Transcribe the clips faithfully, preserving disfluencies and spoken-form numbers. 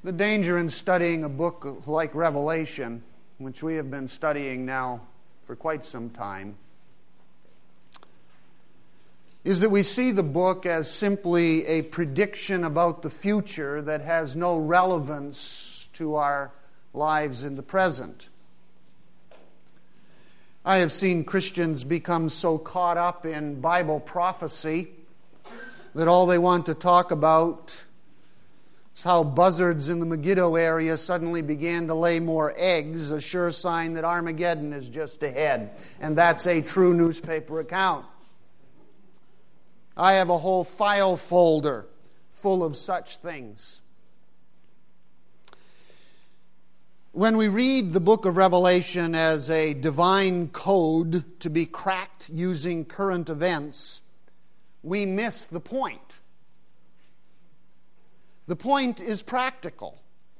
The danger in studying a book like Revelation, which we have been studying now for quite some time, is that we see the book as simply a prediction about the future that has no relevance to our lives in the present. I have seen Christians become so caught up in Bible prophecy that all they want to talk about is how buzzards in the Megiddo area suddenly began to lay more eggs, a sure sign that Armageddon is just ahead. And that's a true newspaper account. I have a whole file folder full of such things. When we read the book of Revelation as a divine code to be cracked using current events, we miss the point. The point is practical.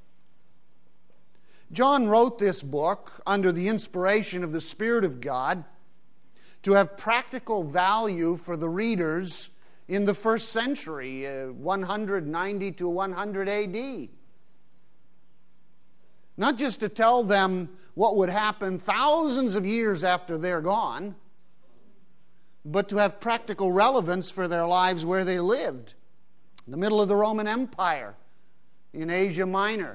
John wrote this book under the inspiration of the Spirit of God to have practical value for the readers in the first century, uh, one ninety to one hundred A D. Not just to tell them what would happen thousands of years after they're gone, but to have practical relevance for their lives where they lived. In the middle of the Roman Empire, in Asia Minor.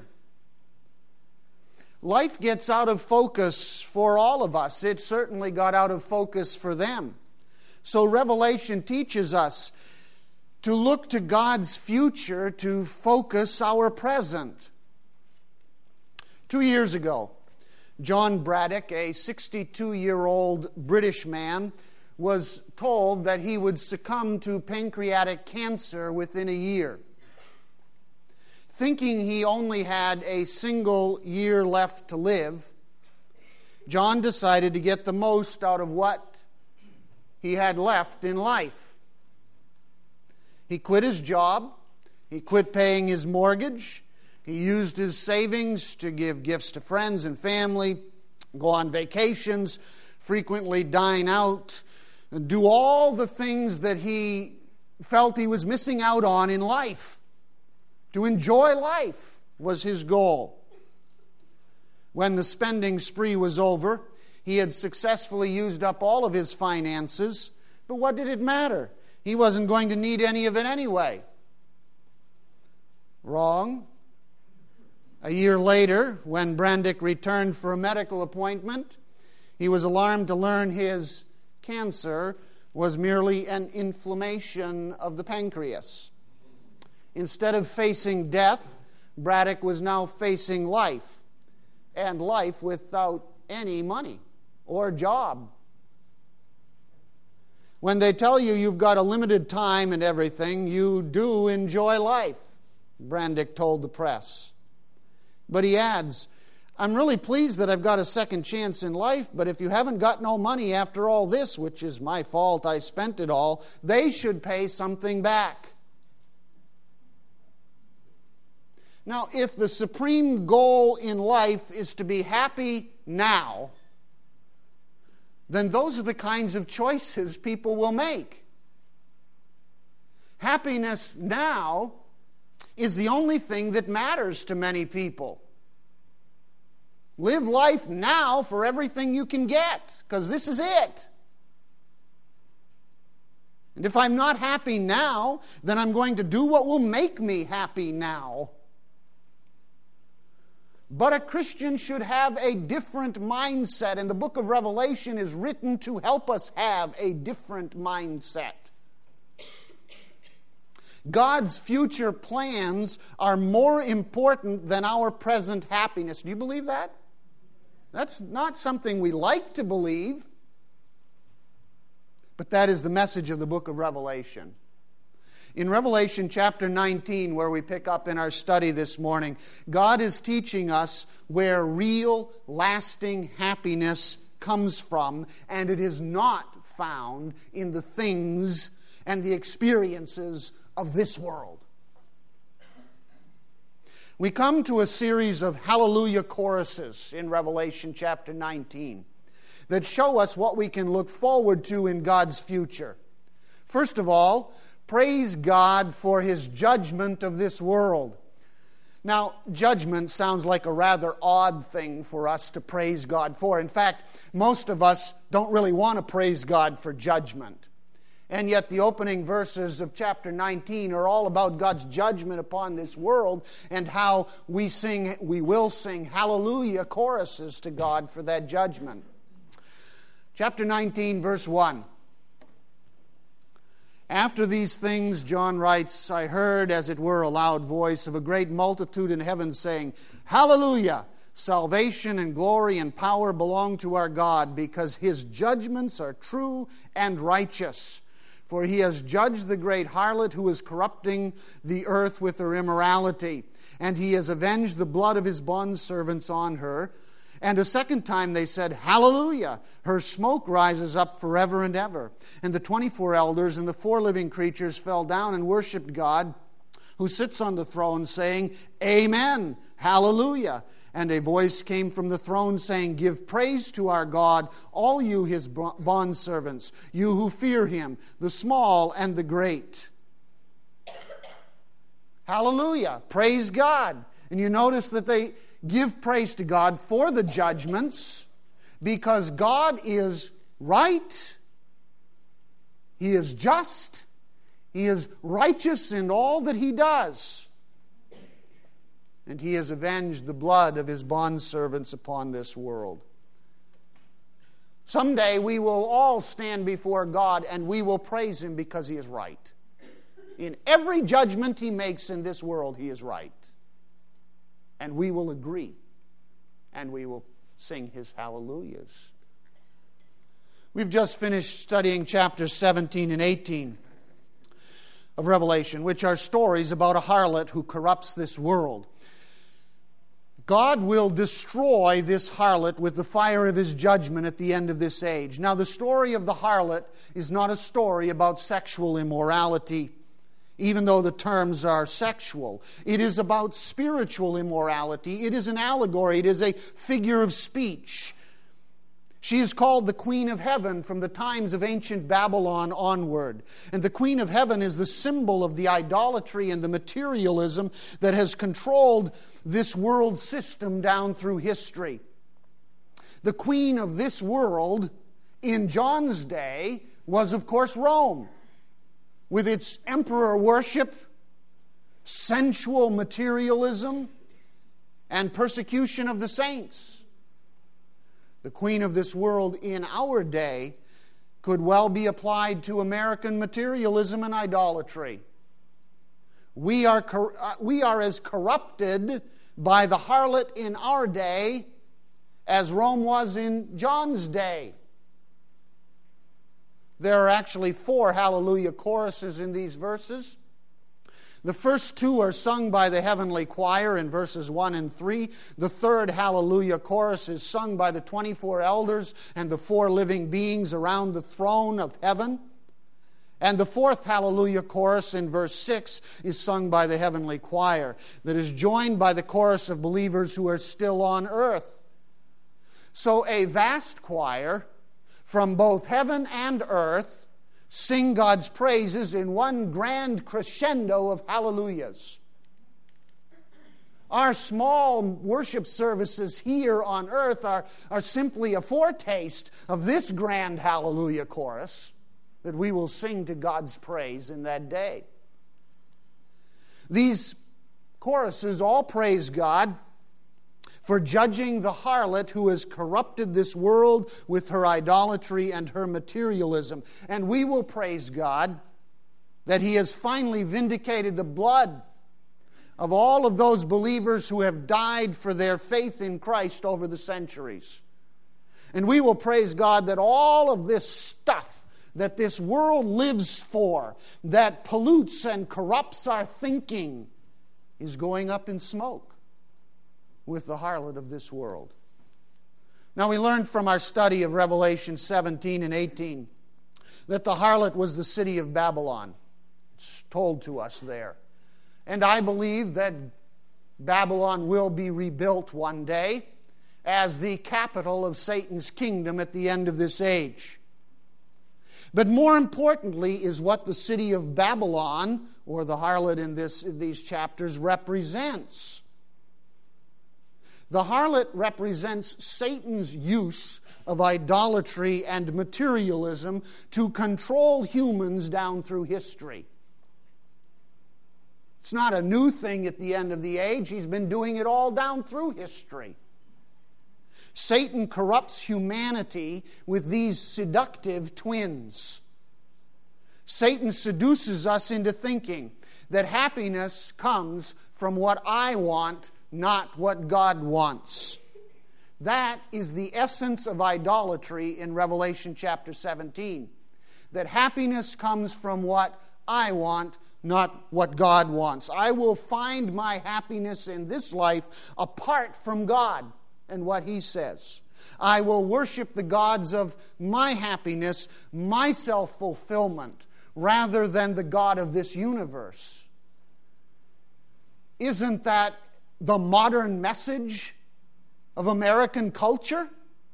Life gets out of focus for all of us. It certainly got out of focus for them. So Revelation teaches us to look to God's future to focus our present. Two years ago, John Braddock, a sixty-two-year-old British man, was told that he would succumb to pancreatic cancer within a year. Thinking he only had a single year left to live, John decided to get the most out of what he had left in life. He quit his job, he quit paying his mortgage, he used his savings to give gifts to friends and family, go on vacations, frequently dine out, do all the things that he felt he was missing out on in life. To enjoy life was his goal. When the spending spree was over, he had successfully used up all of his finances, but what did it matter? He wasn't going to need any of it anyway. Wrong. A year later, when Brandick returned for a medical appointment, he was alarmed to learn his cancer was merely an inflammation of the pancreas. Instead of facing death, Braddock was now facing life, and life without any money or job. When they tell you you've got a limited time and everything, you do enjoy life, Brandick told the press. But he adds, I'm really pleased that I've got a second chance in life, but if you haven't got no money after all this, which is my fault, I spent it all, they should pay something back. Now, if the supreme goal in life is to be happy now, then those are the kinds of choices people will make. Happiness now is the only thing that matters to many people. Live life now for everything you can get, because this is it. And if I'm not happy now, then I'm going to do what will make me happy now. But a Christian should have a different mindset, and the book of Revelation is written to help us have a different mindset. God's future plans are more important than our present happiness. Do you believe that? That's not something we like to believe, but that is the message of the book of Revelation. In Revelation chapter nineteen, where we pick up in our study this morning, God is teaching us where real, lasting happiness comes from, and it is not found in the things and the experiences of this world. We come to a series of hallelujah choruses in Revelation chapter nineteen that show us what we can look forward to in God's future. First of all, praise God for His judgment of this world. Now, judgment sounds like a rather odd thing for us to praise God for. In fact, most of us don't really want to praise God for judgment. And yet the opening verses of chapter nineteen are all about God's judgment upon this world and how we sing, we will sing hallelujah choruses to God for that judgment. Chapter nineteen, verse one. After these things, John writes, I heard, as it were, a loud voice of a great multitude in heaven saying, Hallelujah! Salvation and glory and power belong to our God, because His judgments are true and righteous. For He has judged the great harlot who is corrupting the earth with her immorality, and He has avenged the blood of His bondservants on her. And a second time they said, Hallelujah! Her smoke rises up forever and ever. And the twenty-four elders and the four living creatures fell down and worshipped God, who sits on the throne, saying, Amen! Hallelujah! And a voice came from the throne saying, Give praise to our God, all you His bondservants, you who fear Him, the small and the great. Hallelujah! Praise God! And you notice that they give praise to God for the judgments, because God is right, He is just, He is righteous in all that He does, and He has avenged the blood of His bondservants upon this world. Someday we will all stand before God and we will praise Him because He is right. In every judgment He makes in this world, He is right. And we will agree, and we will sing His hallelujahs. We've just finished studying chapters seventeen and eighteen of Revelation, which are stories about a harlot who corrupts this world. God will destroy this harlot with the fire of His judgment at the end of this age. Now, the story of the harlot is not a story about sexual immorality, even though the terms are sexual. It is about spiritual immorality. It is an allegory. It is a figure of speech. She is called the Queen of Heaven from the times of ancient Babylon onward. And the Queen of Heaven is the symbol of the idolatry and the materialism that has controlled this world system down through history. The queen of this world in John's day was, of course, Rome, with its emperor worship, sensual materialism, and persecution of the saints. The queen of this world in our day could well be applied to American materialism and idolatry. We are, we are as corrupted by the harlot in our day as Rome was in John's day. There are actually four hallelujah choruses in these verses. The first two are sung by the heavenly choir in verses one and three. The third hallelujah chorus is sung by the twenty-four elders and the four living beings around the throne of heaven. And the fourth hallelujah chorus in verse six is sung by the heavenly choir that is joined by the chorus of believers who are still on earth. So a vast choir from both heaven and earth sing God's praises in one grand crescendo of hallelujahs. Our small worship services here on earth are, are simply a foretaste of this grand hallelujah chorus that we will sing to God's praise in that day. These choruses all praise God for judging the harlot who has corrupted this world with her idolatry and her materialism. And we will praise God that He has finally vindicated the blood of all of those believers who have died for their faith in Christ over the centuries. And we will praise God that all of this stuff that this world lives for, that pollutes and corrupts our thinking, is going up in smoke with the harlot of this world. Now, we learned from our study of Revelation seventeen and eighteen that the harlot was the city of Babylon. It's told to us there. And I believe that Babylon will be rebuilt one day as the capital of Satan's kingdom at the end of this age. But more importantly is what the city of Babylon, or the harlot in, this, in these chapters, represents. The harlot represents Satan's use of idolatry and materialism to control humans down through history. It's not a new thing at the end of the age. He's been doing it all down through history. Satan corrupts humanity with these seductive twins. Satan seduces us into thinking that happiness comes from what I want, not what God wants. That is the essence of idolatry in Revelation chapter seventeen. That happiness comes from what I want, not what God wants. I will find my happiness in this life apart from God and what He says. I will worship the gods of my happiness, my self-fulfillment, rather than the God of this universe. Isn't that the modern message of American culture?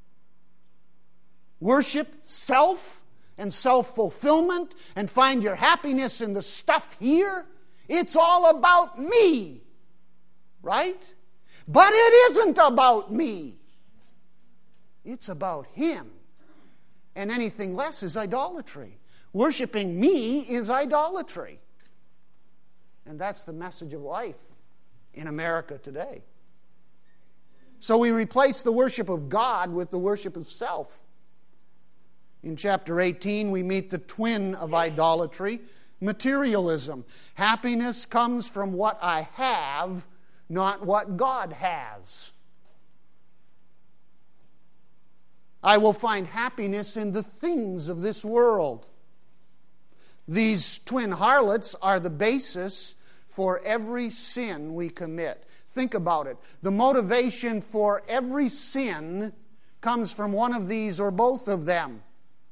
Worship self and self-fulfillment and find your happiness in the stuff here. It's all about me, right? But it isn't about me. It's about Him. And anything less is idolatry. Worshipping me is idolatry. And that's the message of life in America today. So we replace the worship of God with the worship of self. In chapter eighteen, we meet the twin of idolatry, materialism. Happiness comes from what I have, not what God has. I will find happiness in the things of this world. These twin harlots are the basis for every sin we commit. Think about it. The motivation for every sin comes from one of these or both of them.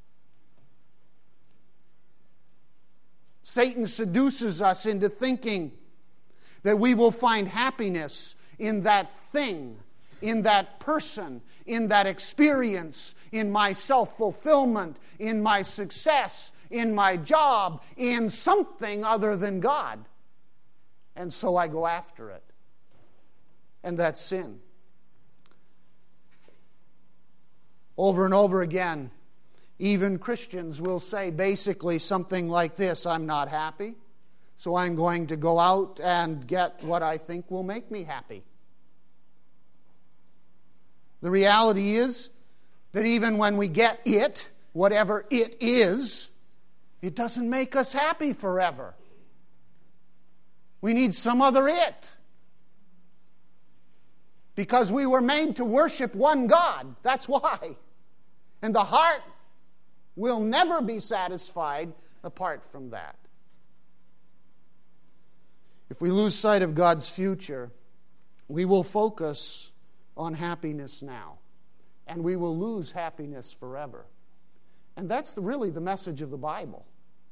Satan seduces us into thinking that we will find happiness in that thing, in that person, in that experience, in my self-fulfillment, in my success, in my job, in something other than God. And so I go after it. And that's sin. Over and over again, even Christians will say basically something like this: I'm not happy, so I'm going to go out and get what I think will make me happy. The reality is that even when we get it, whatever it is, it doesn't make us happy forever. We need some other it. Because we were made to worship one God. That's why. And the heart will never be satisfied apart from that. If we lose sight of God's future, we will focus on happiness now. And we will lose happiness forever. And that's the, really the message of the Bible.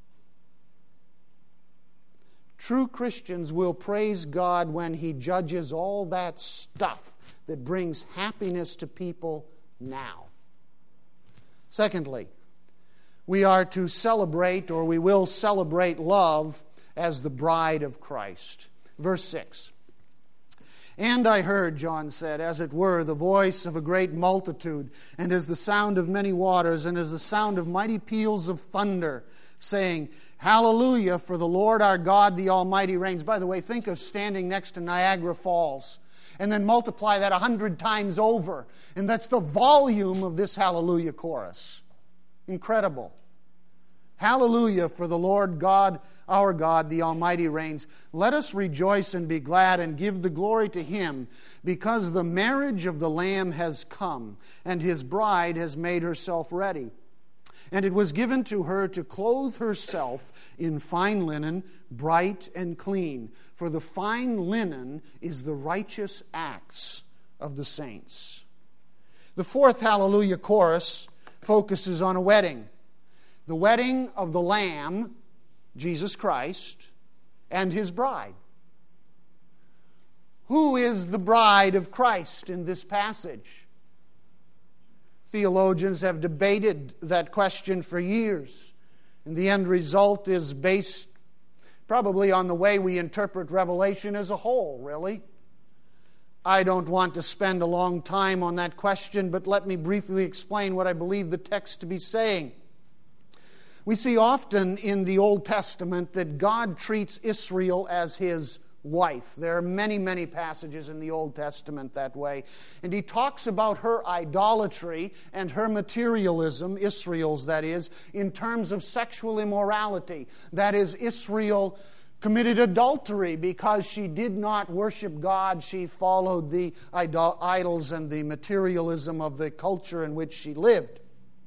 True Christians will praise God when He judges all that stuff that brings happiness to people now. Secondly, we are to celebrate, or we will celebrate, love as the bride of Christ. Verse six. And I heard, John said, as it were, the voice of a great multitude, and as the sound of many waters, and as the sound of mighty peals of thunder, saying, Hallelujah, for the Lord our God, the Almighty reigns. By the way, think of standing next to Niagara Falls, and then multiply that a hundred times over. And that's the volume of this Hallelujah chorus. Incredible. Hallelujah, for the Lord God, our God, the Almighty reigns. Let us rejoice and be glad and give the glory to Him, because the marriage of the Lamb has come, and His bride has made herself ready. And it was given to her to clothe herself in fine linen, bright and clean. For the fine linen is the righteous acts of the saints. The fourth Hallelujah chorus focuses on a wedding. The wedding of the Lamb, Jesus Christ, and His bride. Who is the bride of Christ in this passage? Theologians have debated that question for years, and the end result is based probably on the way we interpret Revelation as a whole, really. I don't want to spend a long time on that question, but let me briefly explain what I believe the text to be saying. We see often in the Old Testament that God treats Israel as His wife. There are many, many passages in the Old Testament that way. And He talks about her idolatry and her materialism, Israel's that is, in terms of sexual immorality. That is, Israel committed adultery because she did not worship God. She followed the idol- idols and the materialism of the culture in which she lived.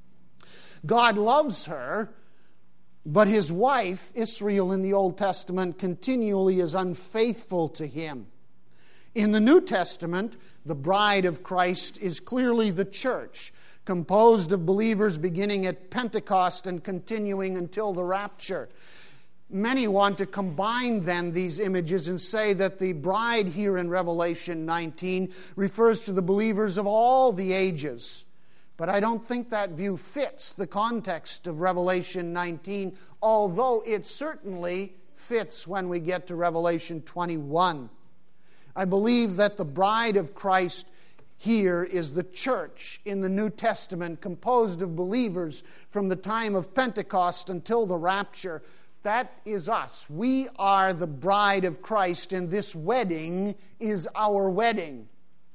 God loves her, but His wife, Israel in the Old Testament, continually is unfaithful to Him. In the New Testament, the bride of Christ is clearly the church, composed of believers beginning at Pentecost and continuing until the rapture. Many want to combine then these images and say that the bride here in Revelation nineteen refers to the believers of all the ages. But I don't think that view fits the context of Revelation nineteen, although it certainly fits when we get to Revelation twenty-one. I believe that the bride of Christ here is the church in the New Testament, composed of believers from the time of Pentecost until the rapture. That is us. We are the bride of Christ, and this wedding is our wedding.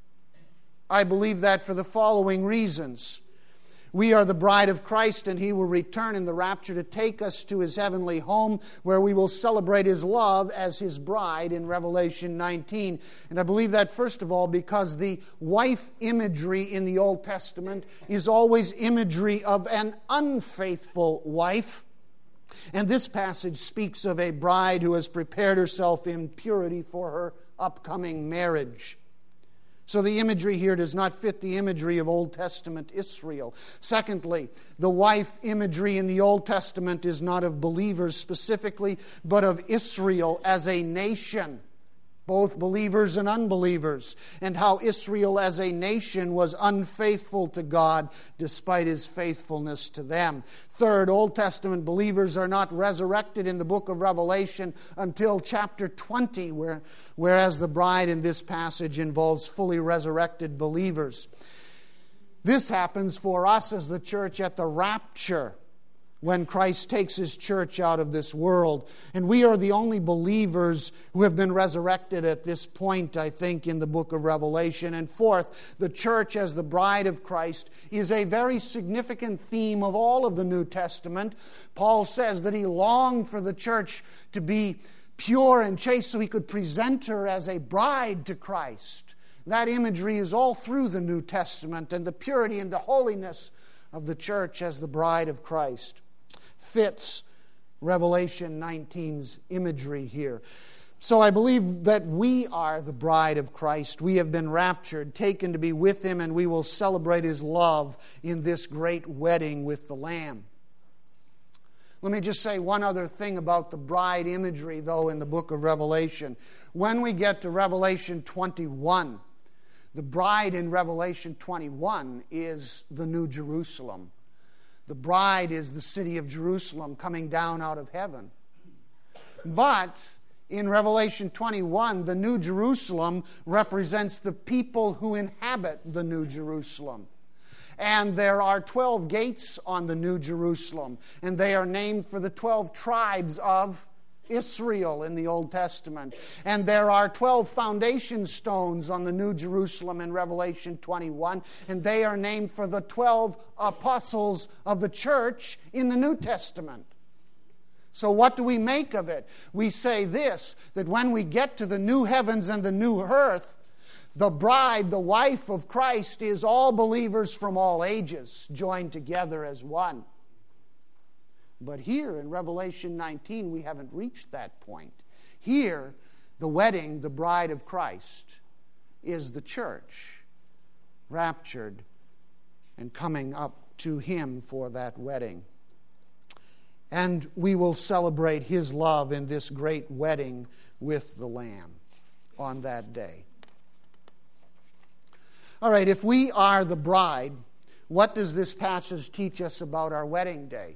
I believe that for the following reasons. We are the bride of Christ, and He will return in the rapture to take us to His heavenly home, where we will celebrate His love as His bride in Revelation nineteen. And I believe that, first of all, because the wife imagery in the Old Testament is always imagery of an unfaithful wife. And this passage speaks of a bride who has prepared herself in purity for her upcoming marriage. So the imagery here does not fit the imagery of Old Testament Israel. Secondly, the wife imagery in the Old Testament is not of believers specifically, but of Israel as a nation, both believers and unbelievers, and how Israel as a nation was unfaithful to God despite His faithfulness to them. Third, Old Testament believers are not resurrected in the book of Revelation until chapter twenty, where, whereas the bride in this passage involves fully resurrected believers. This happens for us as the church at the rapture, when Christ takes His church out of this world. And we are the only believers who have been resurrected at this point, I think, in the book of Revelation. And fourth, the church as the bride of Christ is a very significant theme of all of the New Testament. Paul says that he longed for the church to be pure and chaste so he could present her as a bride to Christ. That imagery is all through the New Testament, and the purity and the holiness of the church as the bride of Christ fits Revelation nineteen's imagery here. So I believe that we are the bride of Christ. We have been raptured, taken to be with Him, and we will celebrate His love in this great wedding with the Lamb. Let me just say one other thing about the bride imagery, though, in the book of Revelation. When we get to Revelation twenty-one, the bride in Revelation twenty-one is the New Jerusalem. The bride is the city of Jerusalem coming down out of heaven. But in Revelation twenty-one, the New Jerusalem represents the people who inhabit the New Jerusalem. And there are twelve gates on the New Jerusalem, and they are named for the twelve tribes of Israel in the Old Testament. And there are twelve foundation stones on the New Jerusalem in Revelation twenty-one, and they are named for the twelve apostles of the church in the New Testament. So what do we make of it? We say this, that when we get to the new heavens and the new earth, the bride, the wife of Christ, is all believers from all ages, joined together as one. But here in Revelation nineteen, we haven't reached that point. Here, the wedding, the bride of Christ, is the church, raptured and coming up to Him for that wedding. And we will celebrate His love in this great wedding with the Lamb on that day. All right, if we are the bride, what does this passage teach us about our wedding day?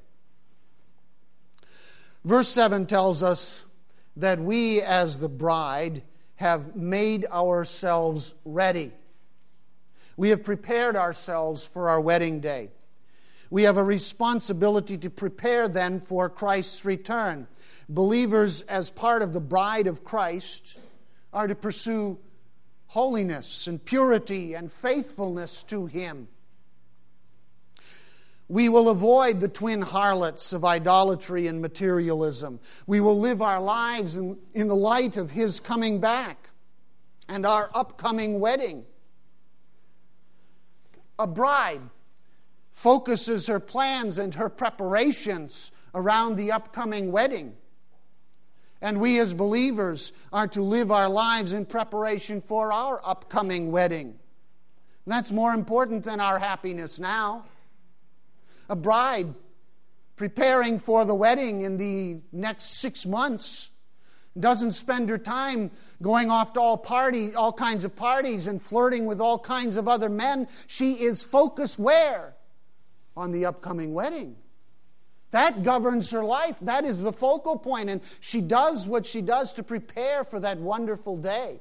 Verse seven tells us that we as the bride have made ourselves ready. We have prepared ourselves for our wedding day. We have a responsibility to prepare then for Christ's return. Believers, as part of the bride of Christ, are to pursue holiness and purity and faithfulness to Him. We will avoid the twin harlots of idolatry and materialism. We will live our lives in, in the light of His coming back and our upcoming wedding. A bride focuses her plans and her preparations around the upcoming wedding. And we as believers are to live our lives in preparation for our upcoming wedding. That's more important than our happiness now. A bride preparing for the wedding in the next six months doesn't spend her time going off to all party, all kinds of parties and flirting with all kinds of other men. She is focused where? On the upcoming wedding. That governs her life. That is the focal point. And she does what she does to prepare for that wonderful day.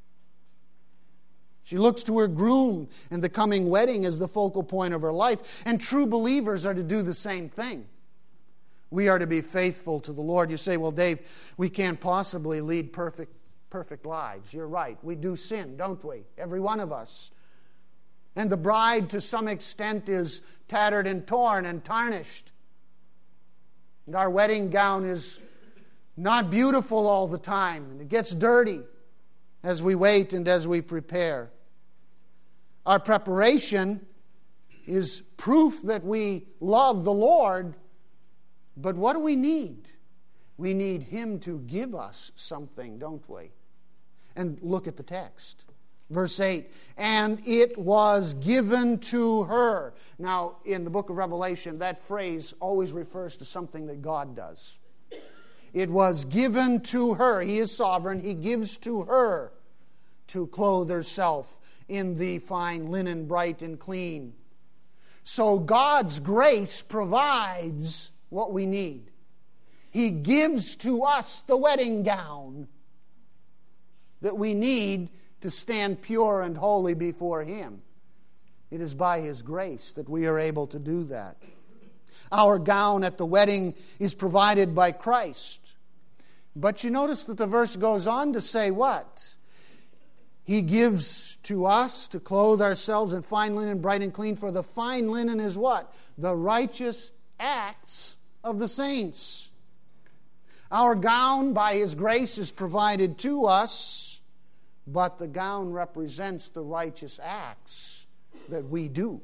She looks to her groom and the coming wedding as the focal point of her life. And true believers are to do the same thing. We are to be faithful to the Lord. You say, well, Dave, we can't possibly lead perfect, perfect lives. You're right. We do sin, don't we? Every one of us. And the bride, to some extent, is tattered and torn and tarnished. And our wedding gown is not beautiful all the time. And it gets dirty as we wait and as we prepare. Our preparation is proof that we love the Lord. But what do we need? We need Him to give us something, don't we? And look at the text. Verse eight, and it was given to her. Now, in the book of Revelation, that phrase always refers to something that God does. It was given to her. He is sovereign. He gives to her to clothe herself in the fine linen, bright and clean. So God's grace provides what we need. He gives to us the wedding gown that we need to stand pure and holy before Him. It is by His grace that we are able to do that. Our gown at the wedding is provided by Christ. But you notice that the verse goes on to say what? He gives to us to clothe ourselves in fine linen, bright and clean. For the fine linen is what? The righteous acts of the saints. Our gown, by His grace, is provided to us, but the gown represents the righteous acts that we do.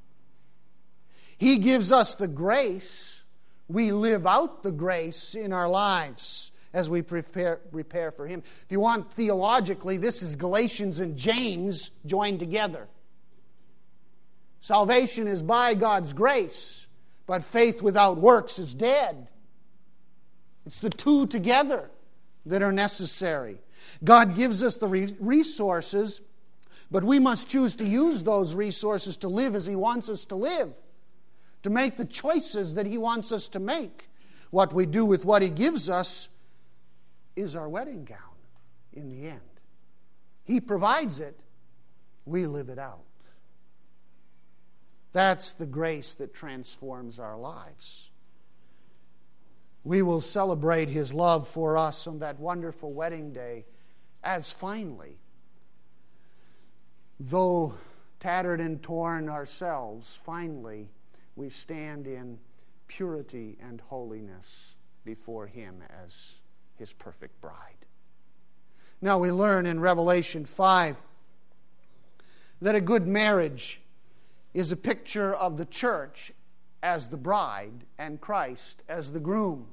He gives us the grace. We live out the grace in our lives as we prepare, prepare for Him. If you want theologically, this is Galatians and James joined together. Salvation is by God's grace, but faith without works is dead. It's the two together that are necessary. God gives us the resources, but we must choose to use those resources to live as He wants us to live, to make the choices that He wants us to make. What we do with what He gives us is our wedding gown in the end. He provides it, we live it out. That's the grace that transforms our lives. We will celebrate His love for us on that wonderful wedding day as finally, though tattered and torn ourselves, finally we stand in purity and holiness before Him as His perfect bride. Now we learn in Revelation five that a good marriage is a picture of the church as the bride and Christ as the groom.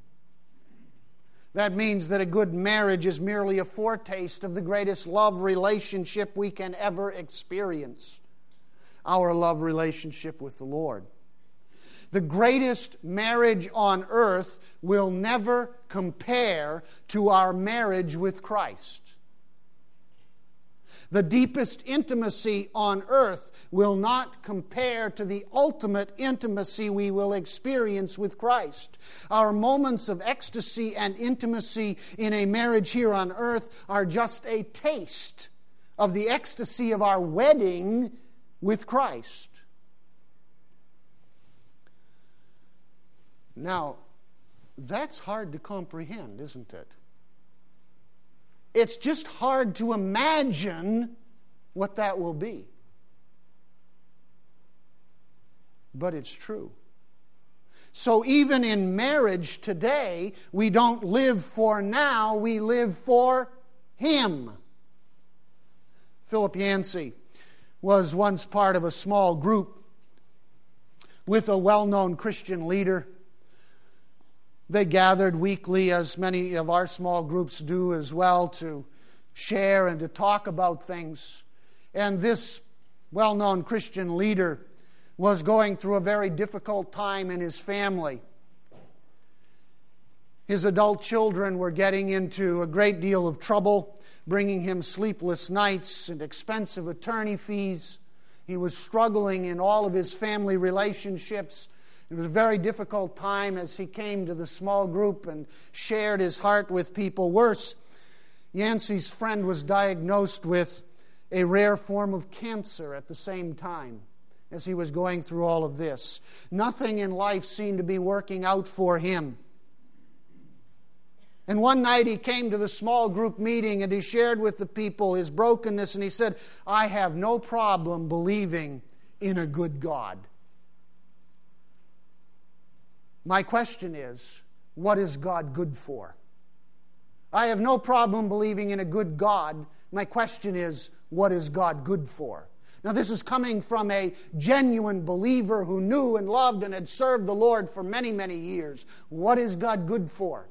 That means that a good marriage is merely a foretaste of the greatest love relationship we can ever experience, our love relationship with the Lord. The greatest marriage on earth will never compare to our marriage with Christ. The deepest intimacy on earth will not compare to the ultimate intimacy we will experience with Christ. Our moments of ecstasy and intimacy in a marriage here on earth are just a taste of the ecstasy of our wedding with Christ. Now, that's hard to comprehend, isn't it? It's just hard to imagine what that will be. But it's true. So even in marriage today, we don't live for now, we live for Him. Philip Yancey was once part of a small group with a well-known Christian leader. They gathered weekly, as many of our small groups do as well, to share and to talk about things. And this well-known Christian leader was going through a very difficult time in his family. His adult children were getting into a great deal of trouble, bringing him sleepless nights and expensive attorney fees. He was struggling in all of his family relationships. It was a very difficult time as he came to the small group and shared his heart with people. Worse, Yancey's friend was diagnosed with a rare form of cancer at the same time as he was going through all of this. Nothing in life seemed to be working out for him. And one night he came to the small group meeting and he shared with the people his brokenness, and he said, "I have no problem believing in a good God. My question is, what is God good for? I have no problem believing in a good God. My question is, what is God good for?" Now, this is coming from a genuine believer who knew and loved and had served the Lord for many, many years. What is God good for?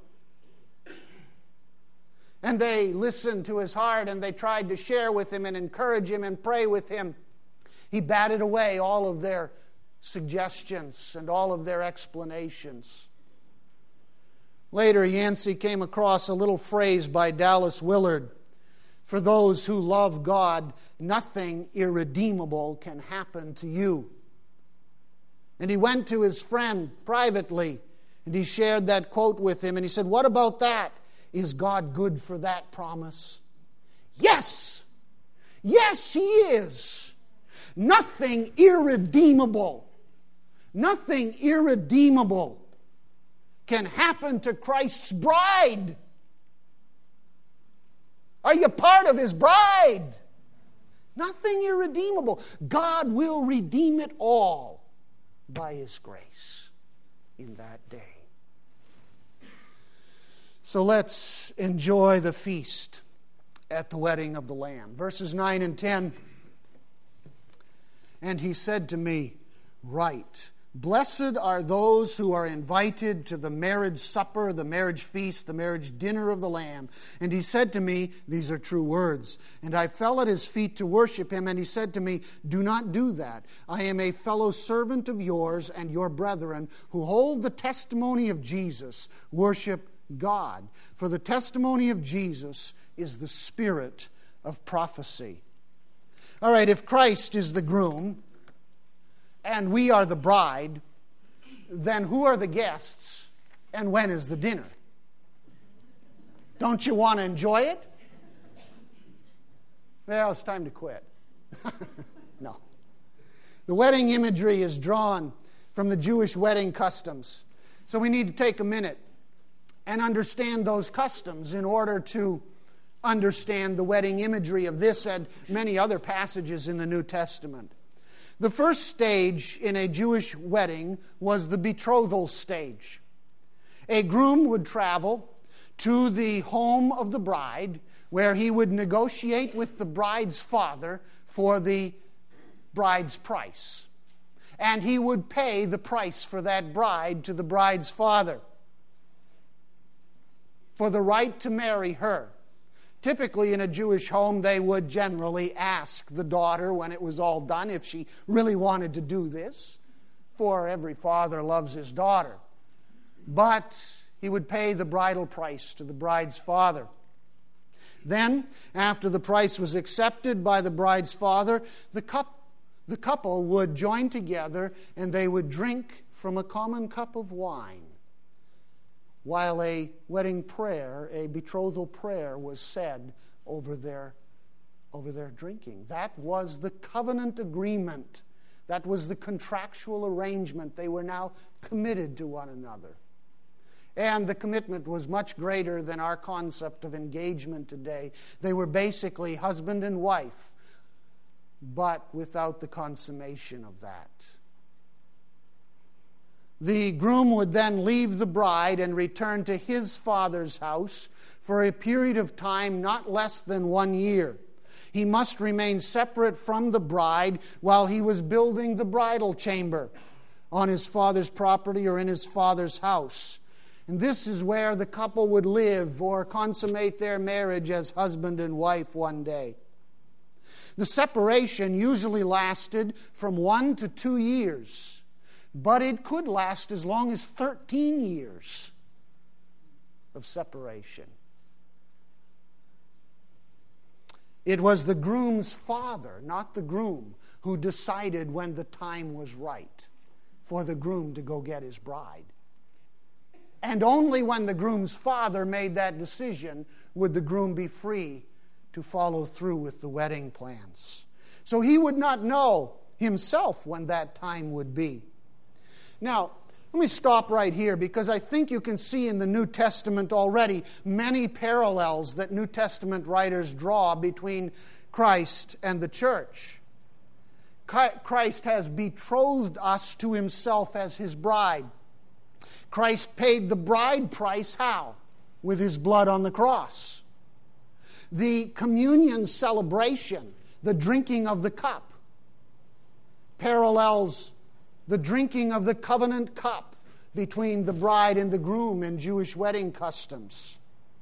And they listened to his heart and they tried to share with him and encourage him and pray with him. He batted away all of their suggestions and all of their explanations. Later, Yancey came across a little phrase by Dallas Willard: "For those who love God, nothing irredeemable can happen to you." And he went to his friend privately and he shared that quote with him, and he said, "What about that? Is God good for that promise?" Yes! Yes, He is. Nothing irredeemable. Nothing irredeemable can happen to Christ's bride. Are you part of His bride? Nothing irredeemable. God will redeem it all by His grace in that day. So let's enjoy the feast at the wedding of the Lamb. Verses nine and ten. "And he said to me, 'Write, blessed are those who are invited to the marriage supper, the marriage feast, the marriage dinner of the Lamb.' And he said to me," these are true words, "and I fell at his feet to worship him. And he said to me, 'Do not do that. I am a fellow servant of yours and your brethren who hold the testimony of Jesus. Worship God. For the testimony of Jesus is the spirit of prophecy.'" All right, if Christ is the groom and we are the bride, then who are the guests and when is the dinner? Don't you want to enjoy it? Well, it's time to quit. No. The wedding imagery is drawn from the Jewish wedding customs. So we need to take a minute and understand those customs in order to understand the wedding imagery of this and many other passages in the New Testament. The first stage in a Jewish wedding was the betrothal stage. A groom would travel to the home of the bride, where he would negotiate with the bride's father for the bride's price. And he would pay the price for that bride to the bride's father for the right to marry her. Typically, in a Jewish home, they would generally ask the daughter, when it was all done, if she really wanted to do this, for every father loves his daughter. But he would pay the bridal price to the bride's father. Then, after the price was accepted by the bride's father, the, cup, the couple would join together and they would drink from a common cup of wine, while a wedding prayer, a betrothal prayer, was said over their, over their drinking. That was the covenant agreement. That was the contractual arrangement. They were now committed to one another. And the commitment was much greater than our concept of engagement today. They were basically husband and wife, but without the consummation of that. The groom would then leave the bride and return to his father's house for a period of time not less than one year. He must remain separate from the bride while he was building the bridal chamber on his father's property or in his father's house. And this is where the couple would live or consummate their marriage as husband and wife one day. The separation usually lasted from one to two years, but it could last as long as thirteen years of separation. It was the groom's father, not the groom, who decided when the time was right for the groom to go get his bride. And only when the groom's father made that decision would the groom be free to follow through with the wedding plans. So he would not know himself when that time would be. Now, let me stop right here because I think you can see in the New Testament already many parallels that New Testament writers draw between Christ and the church. Christ has betrothed us to himself as his bride. Christ paid the bride price how? With his blood on the cross. The communion celebration, the drinking of the cup, parallels the drinking of the covenant cup between the bride and the groom in Jewish wedding customs.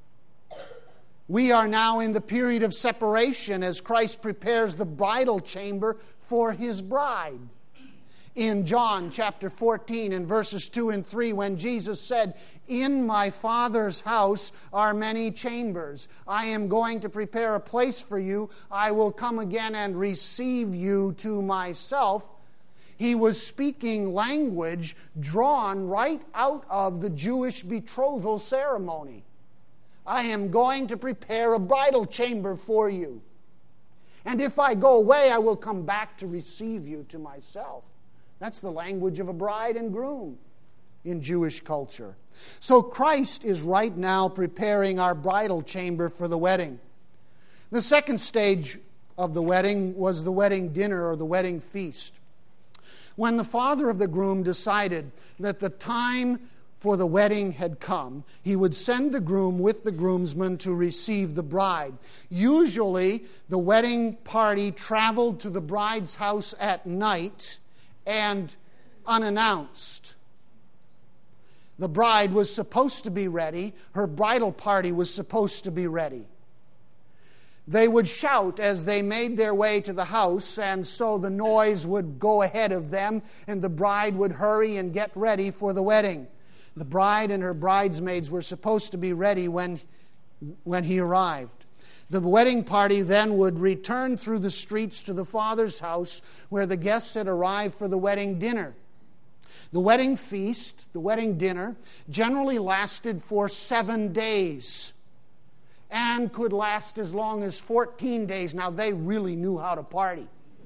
We are now in the period of separation as Christ prepares the bridal chamber for his bride. In John chapter fourteen and verses two and three, when Jesus said, "In my Father's house are many chambers. I am going to prepare a place for you. I will come again and receive you to myself." He was speaking language drawn right out of the Jewish betrothal ceremony. I am going to prepare a bridal chamber for you. And if I go away, I will come back to receive you to myself. That's the language of a bride and groom in Jewish culture. So Christ is right now preparing our bridal chamber for the wedding. The second stage of the wedding was the wedding dinner or the wedding feast. When the father of the groom decided that the time for the wedding had come, he would send the groom with the groomsmen to receive the bride. Usually, the wedding party traveled to the bride's house at night and unannounced. The bride was supposed to be ready. Her bridal party was supposed to be ready. They would shout as they made their way to the house, and so the noise would go ahead of them, and the bride would hurry and get ready for the wedding. The bride and her bridesmaids were supposed to be ready when, when he arrived. The wedding party then would return through the streets to the father's house where the guests had arrived for the wedding dinner. The wedding feast, the wedding dinner, generally lasted for seven days and could last as long as fourteen days. Now, they really knew how to party.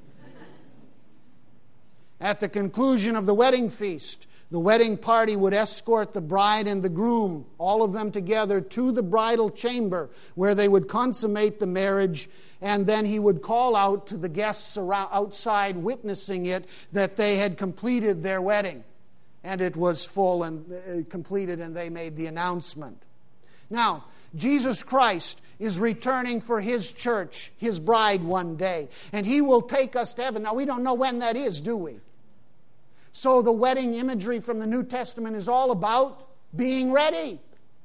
At the conclusion of the wedding feast, the wedding party would escort the bride and the groom, all of them together, to the bridal chamber where they would consummate the marriage, and then he would call out to the guests around, outside witnessing it that they had completed their wedding. And it was full and uh, completed, and they made the announcement. Now, Jesus Christ is returning for his church, his bride, one day, and he will take us to heaven. Now, we don't know when that is, do we? So the wedding imagery from the New Testament is all about being ready.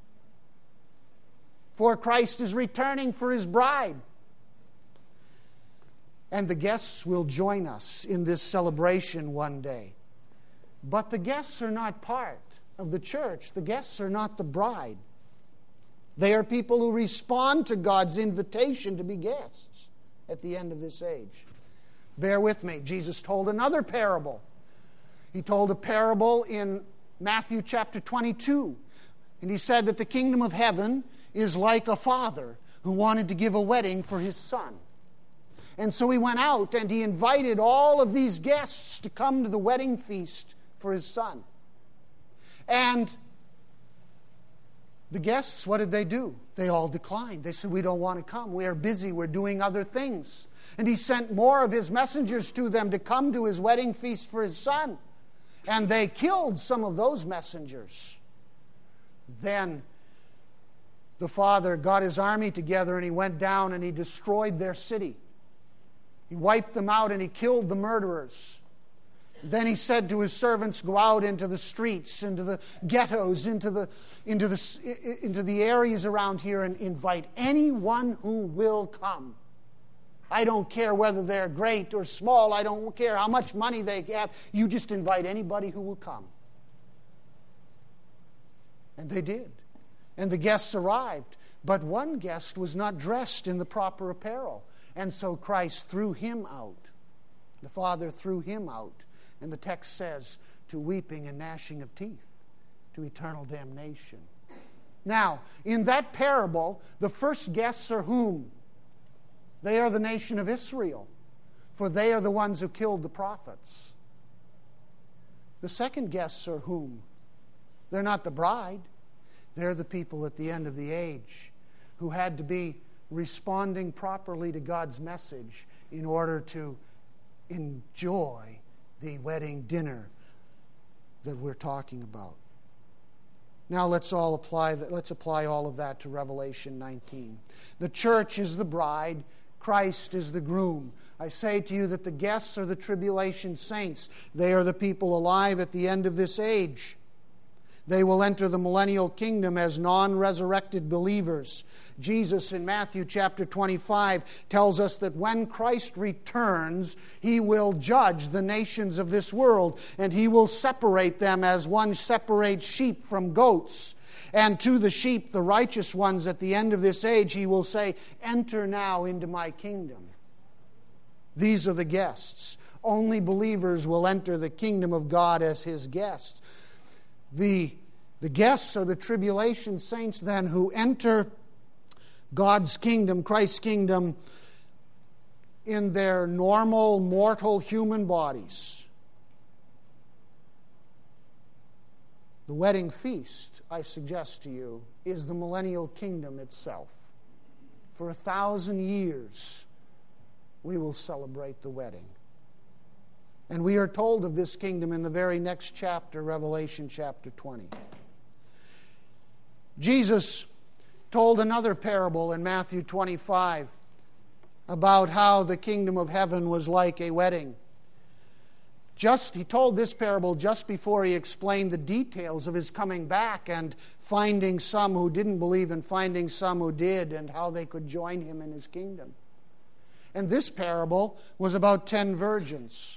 For Christ is returning for his bride. And the guests will join us in this celebration one day. But the guests are not part of the church. The guests are not the bride. They are people who respond to God's invitation to be guests at the end of this age. Bear with me. Jesus told another parable. He told a parable in Matthew chapter twenty-two. And he said that the kingdom of heaven is like a father who wanted to give a wedding for his son. And so he went out and he invited all of these guests to come to the wedding feast for his son. And the guests, what did they do? They all declined. They said, we don't want to come. We are busy. We're doing other things. And he sent more of his messengers to them to come to his wedding feast for his son. And they killed some of those messengers. Then the father got his army together and he went down and he destroyed their city. He wiped them out and he killed the murderers. Then he said to his servants, go out into the streets, into the ghettos, into the, into the, into the areas around here and invite anyone who will come. I don't care whether they're great or small. I don't care how much money they have. You just invite anybody who will come. And they did. And the guests arrived. But one guest was not dressed in the proper apparel. And so Christ threw him out. The Father threw him out. And the text says, to weeping and gnashing of teeth, to eternal damnation. Now, in that parable, the first guests are whom? They are the nation of Israel, for they are the ones who killed the prophets. The second guests are whom? They're not the bride. They're the people at the end of the age who had to be responding properly to God's message in order to enjoy the wedding dinner that we're talking about. Now let's all apply that, let's apply all of that to Revelation nineteen. The church is the bride, Christ is the groom. I say to you that the guests are the tribulation saints. They are the people alive at the end of this age. They will enter the millennial kingdom as non-resurrected believers. Jesus in Matthew chapter twenty-five tells us that when Christ returns, He will judge the nations of this world, and He will separate them as one separates sheep from goats. And to the sheep, the righteous ones at the end of this age, He will say, enter now into my kingdom. These are the guests. Only believers will enter the kingdom of God as His guests. The, the guests are the tribulation saints then who enter God's kingdom, Christ's kingdom, in their normal, mortal human bodies. The wedding feast, I suggest to you, is the millennial kingdom itself. For a thousand years, we will celebrate the wedding. And we are told of this kingdom in the very next chapter, Revelation chapter twenty. Jesus told another parable in Matthew twenty-five about how the kingdom of heaven was like a wedding. Just, he told this parable just before he explained the details of his coming back and finding some who didn't believe and finding some who did and how they could join him in his kingdom. And this parable was about ten virgins.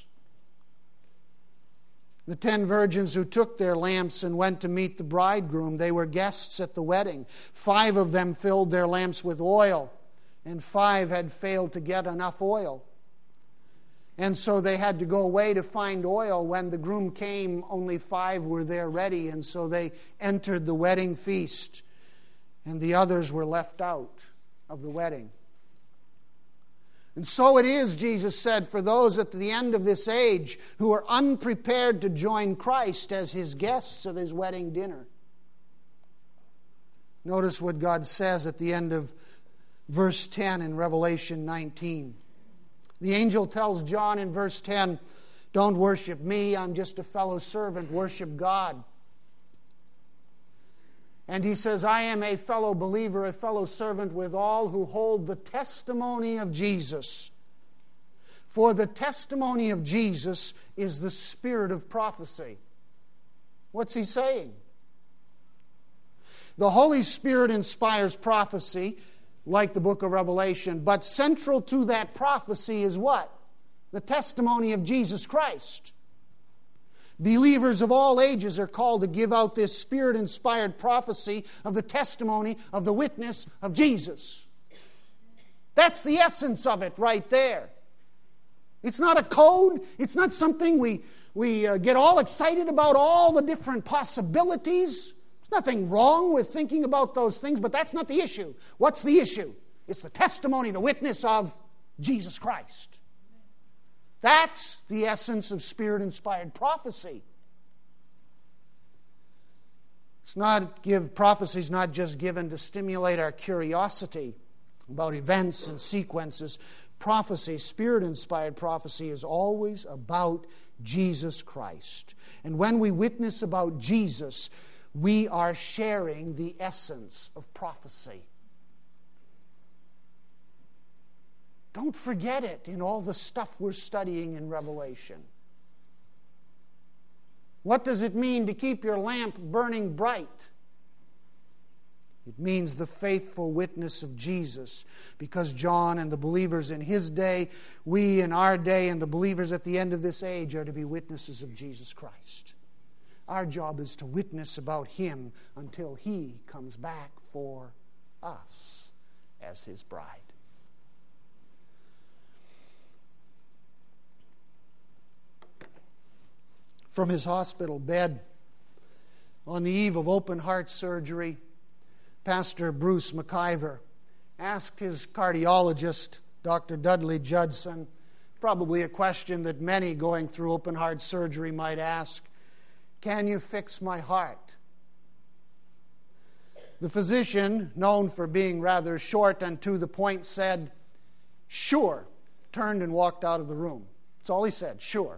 The ten virgins who took their lamps and went to meet the bridegroom, they were guests at the wedding. Five of them filled their lamps with oil, and five had failed to get enough oil. And so they had to go away to find oil. When the groom came, only five were there ready, and so they entered the wedding feast, and the others were left out of the wedding. And so it is, Jesus said, for those at the end of this age who are unprepared to join Christ as His guests at His wedding dinner. Notice what God says at the end of verse ten in Revelation nineteen. The angel tells John in verse ten, don't worship me, I'm just a fellow servant, worship God. And he says, I am a fellow believer, a fellow servant with all who hold the testimony of Jesus. For the testimony of Jesus is the spirit of prophecy. What's he saying? The Holy Spirit inspires prophecy, like the book of Revelation, but central to that prophecy is what? The testimony of Jesus Christ. Believers of all ages are called to give out this Spirit-inspired prophecy of the testimony of the witness of Jesus. That's the essence of it right there. It's not a code. It's not something we, we uh, get all excited about all the different possibilities. There's nothing wrong with thinking about those things, but that's not the issue. What's the issue? It's the testimony, the witness of Jesus Christ. That's the essence of Spirit-inspired prophecy. It's not give prophecy's not just given to stimulate our curiosity about events and sequences. Prophecy, Spirit-inspired prophecy, is always about Jesus Christ. And when we witness about Jesus, we are sharing the essence of prophecy. Don't forget it in all the stuff we're studying in Revelation. What does it mean to keep your lamp burning bright? It means the faithful witness of Jesus, because John and the believers in his day, we in our day, and the believers at the end of this age are to be witnesses of Jesus Christ. Our job is to witness about him until he comes back for us as his bride. From his hospital bed, on the eve of open heart surgery, Pastor Bruce McIver asked his cardiologist, Doctor Dudley Judson, probably a question that many going through open heart surgery might ask, "Can you fix my heart?" The physician, known for being rather short and to the point, said, "Sure," turned and walked out of the room. That's all he said, "Sure."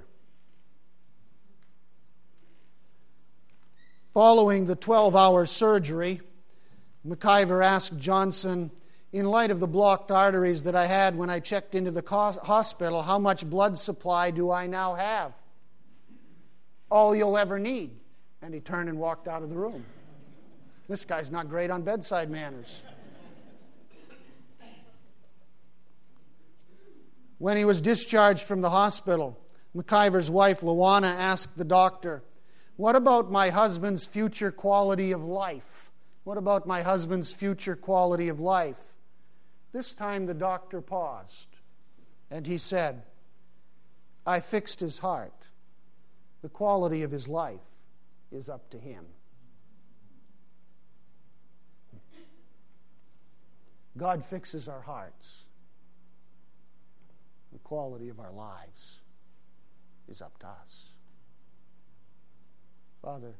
Following the twelve-hour surgery, McIver asked Johnson, "In light of the blocked arteries that I had when I checked into the hospital, how much blood supply do I now have?" "All you'll ever need." And he turned and walked out of the room. This guy's not great on bedside manners. When he was discharged from the hospital, McIver's wife, Luana, asked the doctor, "What about my husband's future quality of life? What about my husband's future quality of life?" This time the doctor paused, and he said, "I fixed his heart. The quality of his life is up to him." God fixes our hearts. The quality of our lives is up to us. Father,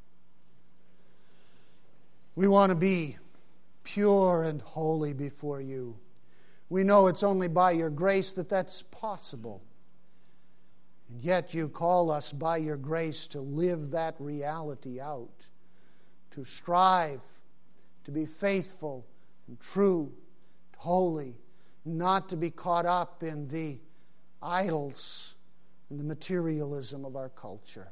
we want to be pure and holy before you. We know it's only by your grace that that's possible. And yet you call us by your grace to live that reality out, to strive, to be faithful and true, holy, not to be caught up in the idols and the materialism of our culture.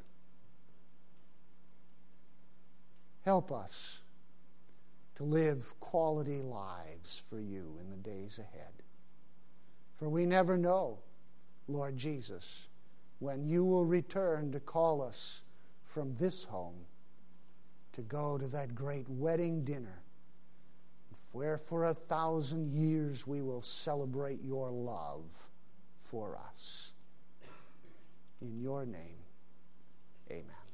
Help us to live quality lives for you in the days ahead. For we never know, Lord Jesus, when you will return to call us from this home to go to that great wedding dinner, where for a thousand years we will celebrate your love for us. In your name, amen.